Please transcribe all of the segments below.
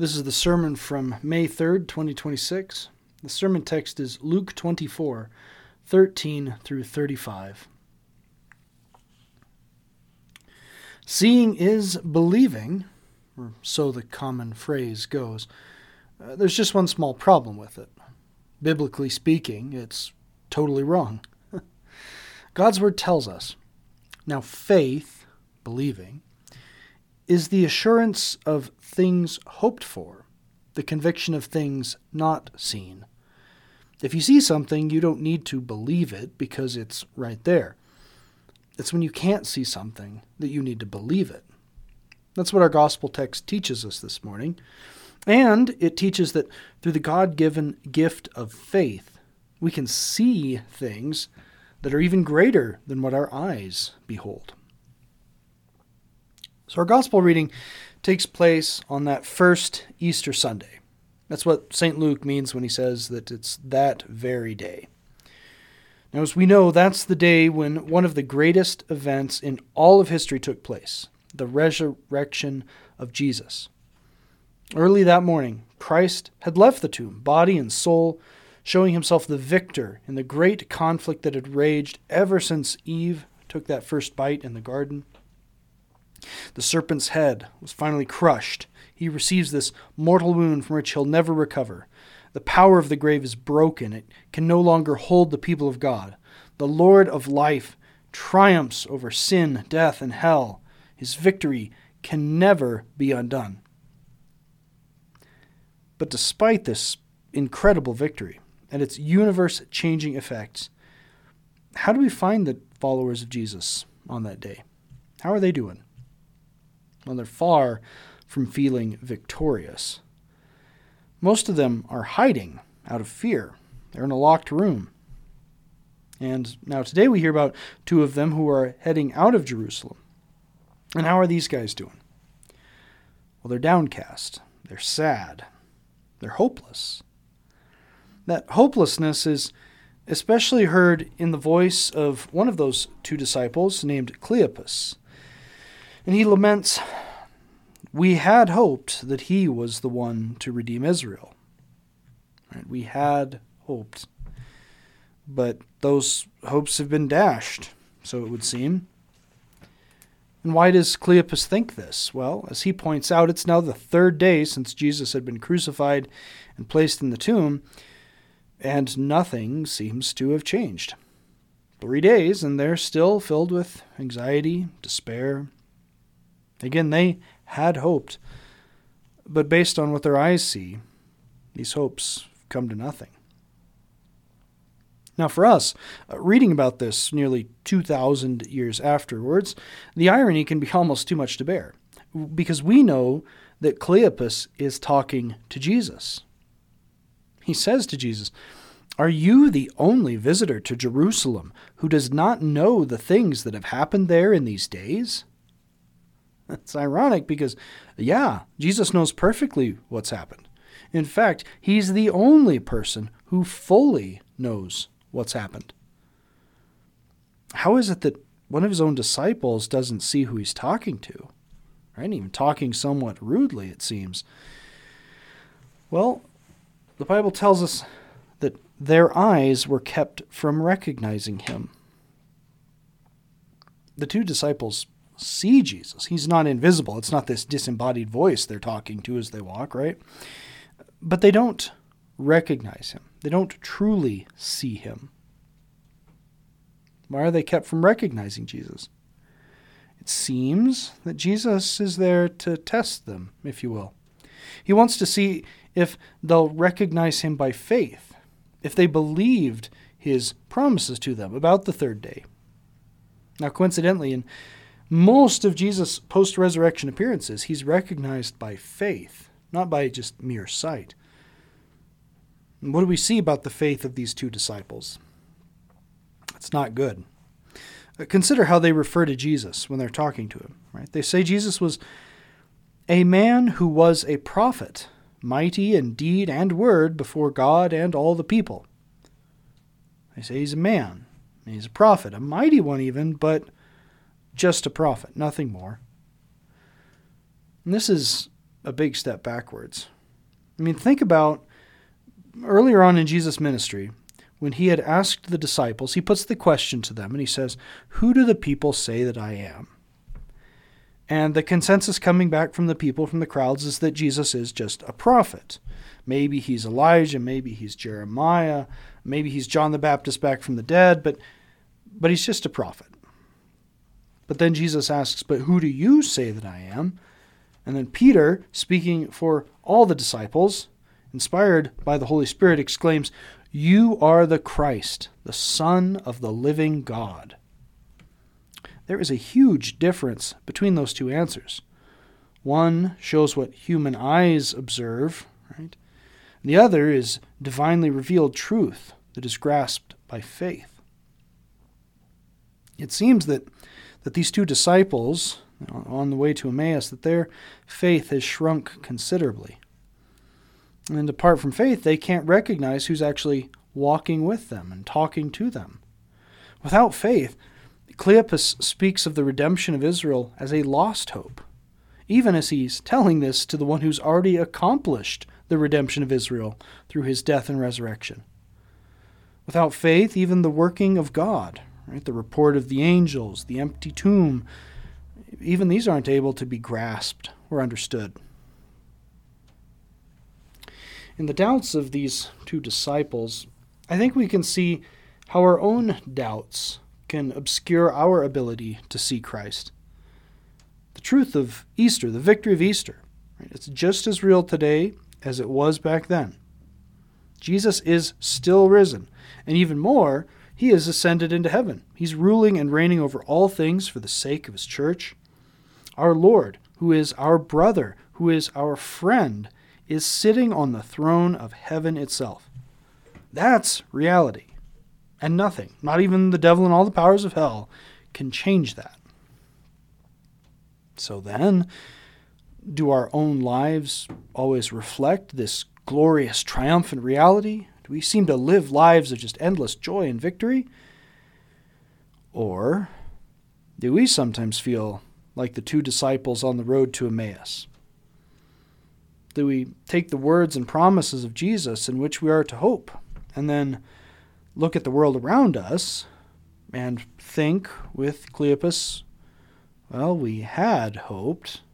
This is the sermon from May 3rd, 2026. The sermon text is Luke 24, 13 through 35. Seeing is believing, or so the common phrase goes. There's just one small problem with it. Biblically speaking, it's totally wrong. God's word tells us, now faith, believing, is the assurance of things hoped for, the conviction of things not seen. If you see something, you don't need to believe it because it's right there. It's when you can't see something that you need to believe it. That's what our gospel text teaches us this morning. And it teaches that through the God-given gift of faith, we can see things that are even greater than what our eyes behold. So our gospel reading takes place on that first Easter Sunday. That's what St. Luke means when he says that it's that very day. Now, as we know, that's the day when one of the greatest events in all of history took place, the resurrection of Jesus. Early that morning, Christ had left the tomb, body and soul, showing himself the victor in the great conflict that had raged ever since Eve took that first bite in the garden. The serpent's head was finally crushed. He receives this mortal wound from which he'll never recover. The power of the grave is broken. It can no longer hold the people of God. The Lord of life triumphs over sin, death, and hell. His victory can never be undone. But despite this incredible victory and its universe-changing effects, how do we find the followers of Jesus on that day? How are they doing? Well, they're far from feeling victorious. Most of them are hiding out of fear. They're in a locked room. And now today we hear about two of them who are heading out of Jerusalem. And how are these guys doing? Well, they're downcast. They're sad. They're hopeless. That hopelessness is especially heard in the voice of one of those two disciples named Cleopas. And he laments, "We had hoped that he was the one to redeem Israel." Right? We had hoped. But those hopes have been dashed, so it would seem. And why does Cleopas think this? Well, as he points out, it's now the third day since Jesus had been crucified and placed in the tomb, and nothing seems to have changed. 3 days, and they're still filled with anxiety, despair. Again, they had hoped, but based on what their eyes see, these hopes come to nothing. Now for us, reading about this nearly 2,000 years afterwards, the irony can be almost too much to bear, because we know that Cleopas is talking to Jesus. He says to Jesus, "Are you the only visitor to Jerusalem who does not know the things that have happened there in these days?" It's ironic because, Jesus knows perfectly what's happened. In fact, he's the only person who fully knows what's happened. How is it that one of his own disciples doesn't see who he's talking to? Right? Even talking somewhat rudely, it seems. Well, the Bible tells us that their eyes were kept from recognizing him. The two disciples see Jesus. He's not invisible. It's not this disembodied voice they're talking to as they walk, right? But they don't recognize him. They don't truly see him. Why are they kept from recognizing Jesus? It seems that Jesus is there to test them, if you will. He wants to see if they'll recognize him by faith, if they believed his promises to them about the third day. Now, coincidentally, in most of Jesus' post-resurrection appearances, he's recognized by faith, not by just mere sight. And what do we see about the faith of these two disciples? It's not good. Consider how they refer to Jesus when they're talking to him. Right? They say Jesus was a man who was a prophet, mighty in deed and word before God and all the people. They say he's a man. He's a prophet, a mighty one even, but just a prophet, nothing more. And this is a big step backwards. I mean, think about earlier on in Jesus' ministry, when he had asked the disciples, he puts the question to them and he says, "Who do the people say that I am?" And the consensus coming back from the people, from the crowds, is that Jesus is just a prophet. Maybe he's Elijah, maybe he's Jeremiah, maybe he's John the Baptist back from the dead, but he's just a prophet. But then Jesus asks, "But who do you say that I am?" And then Peter, speaking for all the disciples, inspired by the Holy Spirit, exclaims, "You are the Christ, the Son of the living God." There is a huge difference between those two answers. One shows what human eyes observe, right? The other is divinely revealed truth that is grasped by faith. It seems that these two disciples, on the way to Emmaus, that their faith has shrunk considerably. And apart from faith, they can't recognize who's actually walking with them and talking to them. Without faith, Cleopas speaks of the redemption of Israel as a lost hope, even as he's telling this to the one who's already accomplished the redemption of Israel through his death and resurrection. Without faith, even the working of God, right, the report of the angels, the empty tomb, even these aren't able to be grasped or understood. In the doubts of these two disciples, I think we can see how our own doubts can obscure our ability to see Christ. The truth of Easter, the victory of Easter, right, it's just as real today as it was back then. Jesus is still risen, and even more, he is ascended into heaven. He's ruling and reigning over all things for the sake of his church. Our Lord, who is our brother, who is our friend, is sitting on the throne of heaven itself. That's reality. And nothing, not even the devil and all the powers of hell, can change that. So then, do our own lives always reflect this glorious, triumphant reality? Do we seem to live lives of just endless joy and victory? Or do we sometimes feel like the two disciples on the road to Emmaus? Do we take the words and promises of Jesus in which we are to hope, and then look at the world around us and think with Cleopas, well, we had hoped.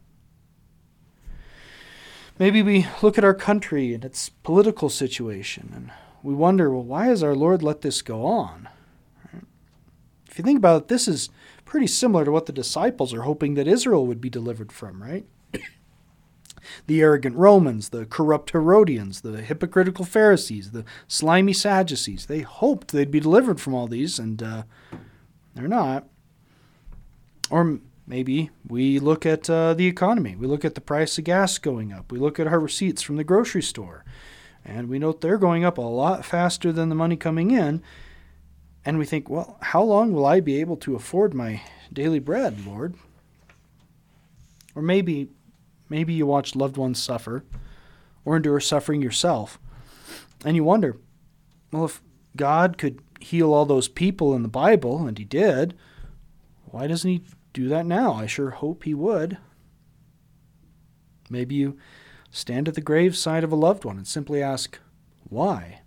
Maybe we look at our country and its political situation and we wonder, well, why has our Lord let this go on? If you think about it, this is pretty similar to what the disciples are hoping that Israel would be delivered from, right? The arrogant Romans, the corrupt Herodians, the hypocritical Pharisees, the slimy Sadducees, they hoped they'd be delivered from all these, and they're not. Or maybe we look at the economy. We look at the price of gas going up. We look at our receipts from the grocery store, and we note they're going up a lot faster than the money coming in, and we think, well, how long will I be able to afford my daily bread, Lord? Or maybe you watch loved ones suffer or endure suffering yourself, and you wonder, well, if God could heal all those people in the Bible, and he did, why doesn't he do that now? I sure hope he would. Maybe you stand at the graveside of a loved one and simply ask, why?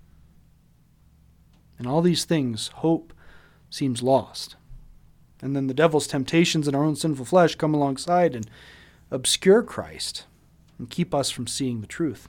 In all these things, hope seems lost. And then the devil's temptations in our own sinful flesh come alongside and obscure Christ and keep us from seeing the truth.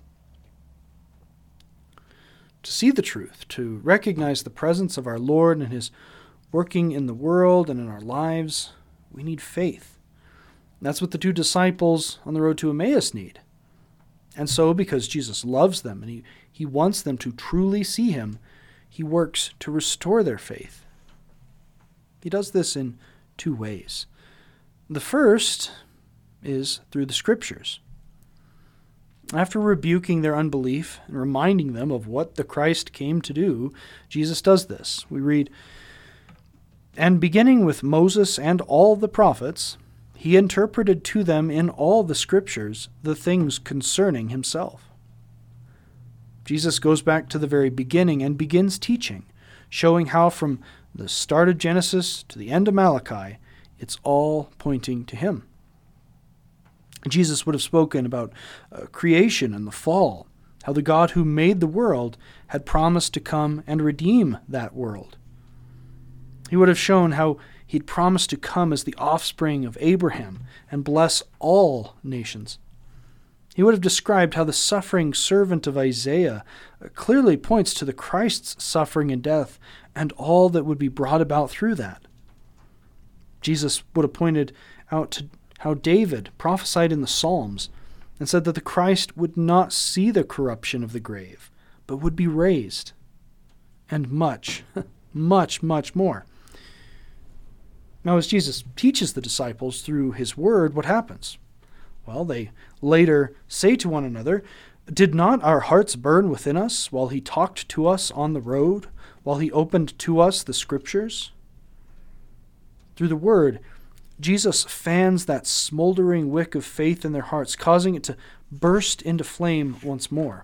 To see the truth, to recognize the presence of our Lord and his working in the world and in our lives, we need faith. That's what the two disciples on the road to Emmaus need. And so, because Jesus loves them and he wants them to truly see him, he works to restore their faith. He does this in two ways. The first is through the Scriptures. After rebuking their unbelief and reminding them of what the Christ came to do, Jesus does this. We read, "And beginning with Moses and all the prophets, he interpreted to them in all the Scriptures the things concerning himself." Jesus goes back to the very beginning and begins teaching, showing how from the start of Genesis to the end of Malachi, it's all pointing to him. Jesus would have spoken about creation and the fall, how the God who made the world had promised to come and redeem that world. He would have shown how he'd promised to come as the offspring of Abraham and bless all nations. He would have described how the suffering servant of Isaiah clearly points to the Christ's suffering and death and all that would be brought about through that. Jesus would have pointed out to how David prophesied in the Psalms and said that the Christ would not see the corruption of the grave, but would be raised. And much, much, much more. Now, as Jesus teaches the disciples through his word, what happens? Well, they later say to one another, "Did not our hearts burn within us while he talked to us on the road, while he opened to us the Scriptures?" Through the word, Jesus fans that smoldering wick of faith in their hearts, causing it to burst into flame once more.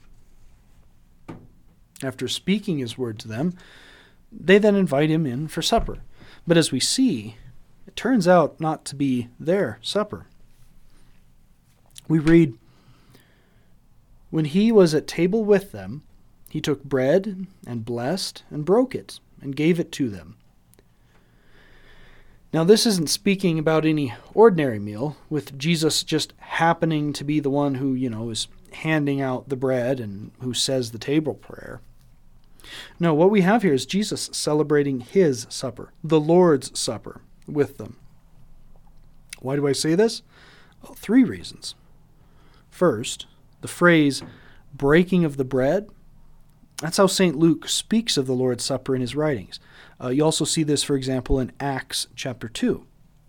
After speaking his word to them, they then invite him in for supper. But as we see, it turns out not to be their supper. We read, "When he was at table with them, he took bread and blessed and broke it and gave it to them." Now, this isn't speaking about any ordinary meal, with Jesus just happening to be the one who, is handing out the bread and who says the table prayer. No, what we have here is Jesus celebrating his supper, the Lord's Supper, with them. Why do I say this? Well, 3 reasons. First, the phrase breaking of the bread, that's how St. Luke speaks of the Lord's Supper in his writings. You also see this, for example, in Acts chapter 2.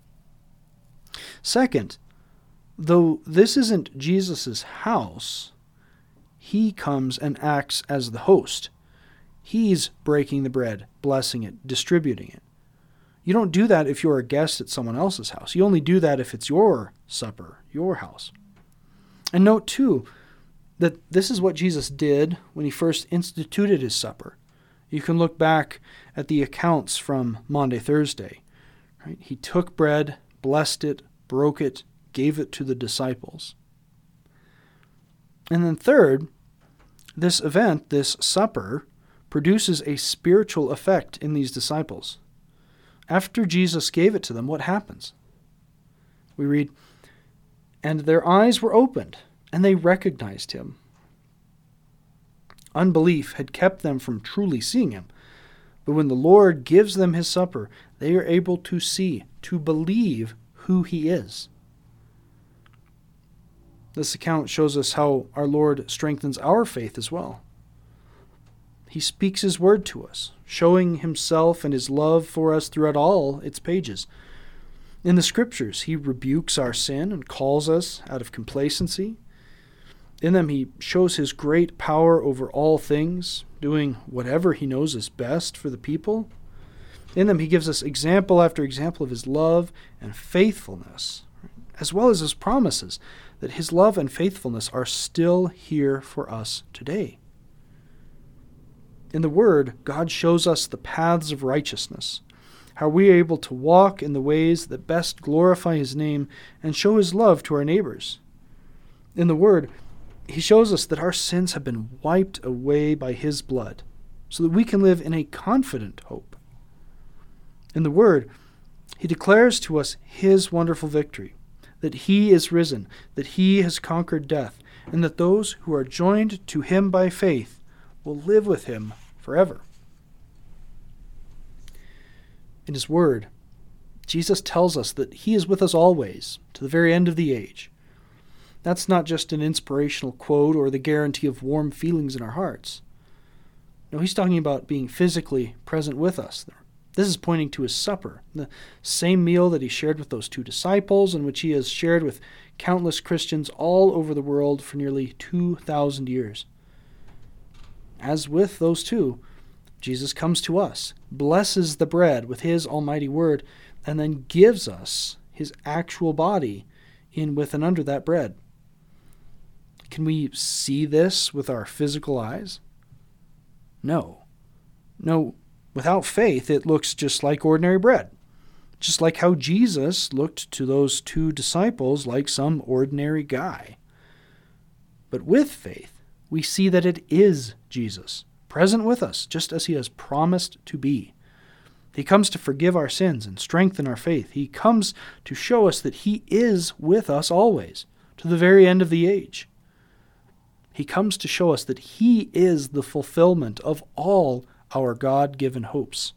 Second, though this isn't Jesus' house, he comes and acts as the host. He's breaking the bread, blessing it, distributing it. You don't do that if you're a guest at someone else's house. You only do that if it's your supper, your house. And note, too, that this is what Jesus did when he first instituted his supper. You can look back at the accounts from Maundy Thursday. Right? He took bread, blessed it, broke it, gave it to the disciples. And then third, this event, this supper, produces a spiritual effect in these disciples. After Jesus gave it to them, what happens? We read, "And their eyes were opened, and they recognized him." Unbelief had kept them from truly seeing him. But when the Lord gives them his supper, they are able to see, to believe who he is. This account shows us how our Lord strengthens our faith as well. He speaks his word to us, showing himself and his love for us throughout all its pages. In the Scriptures, he rebukes our sin and calls us out of complacency. In them, he shows his great power over all things, doing whatever he knows is best for the people. In them, he gives us example after example of his love and faithfulness, as well as his promises that his love and faithfulness are still here for us today. In the Word, God shows us the paths of righteousness, how we are able to walk in the ways that best glorify his name and show his love to our neighbors. In the Word, he shows us that our sins have been wiped away by his blood, so that we can live in a confident hope. In the Word, he declares to us his wonderful victory, that he is risen, that he has conquered death, and that those who are joined to him by faith will live with him forever. In his word, Jesus tells us that he is with us always, to the very end of the age. That's not just an inspirational quote or the guarantee of warm feelings in our hearts. No, he's talking about being physically present with us. This is pointing to his supper, the same meal that he shared with those 2 disciples and which he has shared with countless Christians all over the world for nearly 2,000 years. As with those 2, Jesus comes to us, blesses the bread with his almighty word, and then gives us his actual body in with and under that bread. Can we see this with our physical eyes? No. Without faith, it looks just like ordinary bread. just like how Jesus looked to those two disciples like some ordinary guy. But with faith, we see that it is Jesus, present with us, just as he has promised to be. He comes to forgive our sins and strengthen our faith. He comes to show us that he is with us always, to the very end of the age. He comes to show us that he is the fulfillment of all our God-given hopes.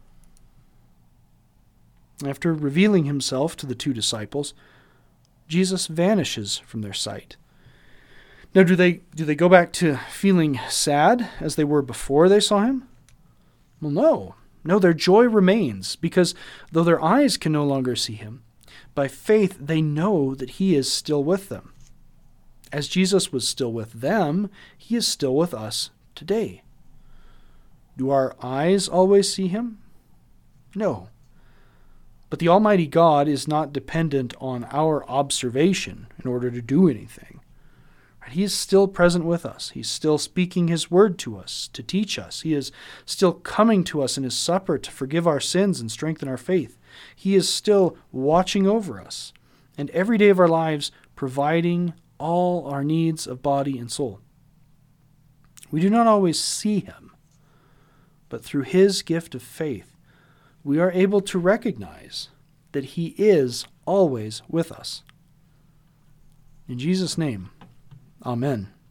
After revealing himself to the two disciples, Jesus vanishes from their sight. Now, do they go back to feeling sad as they were before they saw him? Well, no. No, their joy remains, because though their eyes can no longer see him, by faith they know that he is still with them. As Jesus was still with them, he is still with us today. Do our eyes always see him? No. But the Almighty God is not dependent on our observation in order to do anything. He is still present with us. He's still speaking his word to us, to teach us. He is still coming to us in his supper to forgive our sins and strengthen our faith. He is still watching over us, and every day of our lives providing all our needs of body and soul. We do not always see him, but through his gift of faith, we are able to recognize that he is always with us. In Jesus' name, amen.